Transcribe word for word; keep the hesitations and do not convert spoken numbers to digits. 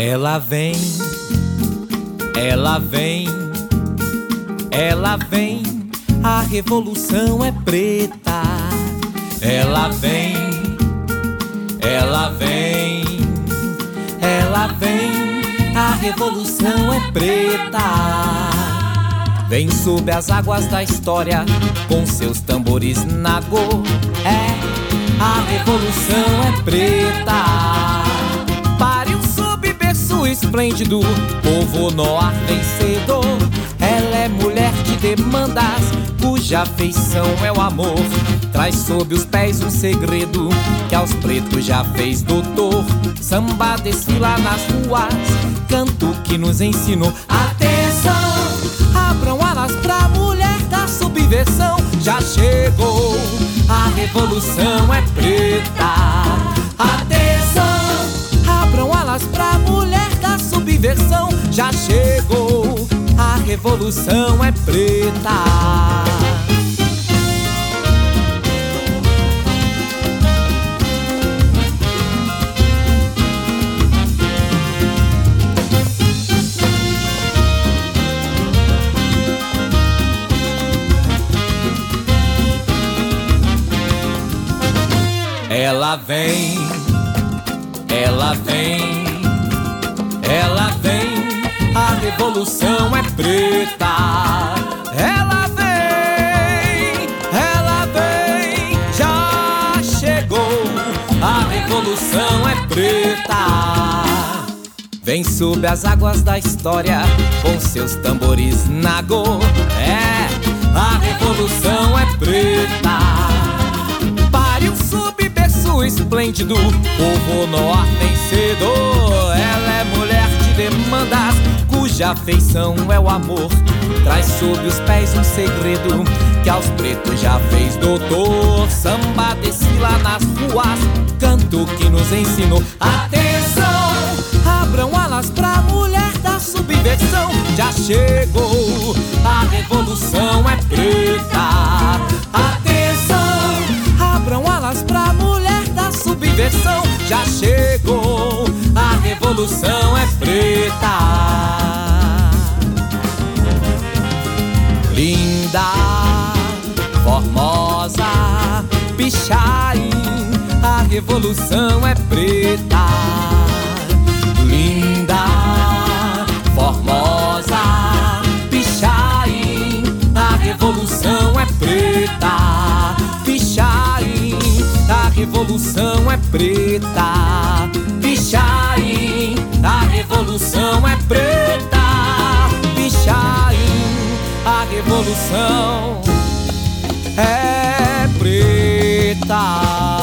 Ela vem, ela vem, ela vem, a revolução é preta. Ela vem, ela vem, ela vem, a revolução é preta. Vem sob as águas da história, com seus tambores na go. É, a revolução é preta. Pare um subberço esplêndido, povo noir vencedor. Ela é mulher de demandas, cuja feição é o amor. Traz sob os pés um segredo, que aos pretos já fez doutor. Samba desfila nas ruas, canto que nos ensinou. Atenção, abram alas pra mulher da subversão. Já chegou, a revolução é preta. Atenção, abram alas pra mulher da subversão. Já chegou, a revolução é preta. Ela vem, ela vem, ela vem, a revolução é preta. Ela vem, ela vem, já chegou, a revolução é preta. Vem sob as águas da história, com seus tambores na go. É, a revolução é preta. Pare um subberço esplêndido, povo noir vencedor. Ela é mulher de demandas, cuja feição é o amor. Traz sob os pés um segredo, que aos pretos já fez doutor. Samba desfila nas ruas, canto que nos ensinou. Atenção, abram alas pra mulher da subversão. Já chegou, a revolução é preta. Atenção, abram alas pra mulher da subversão. Já chegou, a revolução é preta. Linda, formosa, Pichain, a revolução é preta. Linda, formosa, Pichain, a revolução é preta. Pichain, a revolução é preta. Pichain, a revolução é preta. Pichain, a revolução é preta.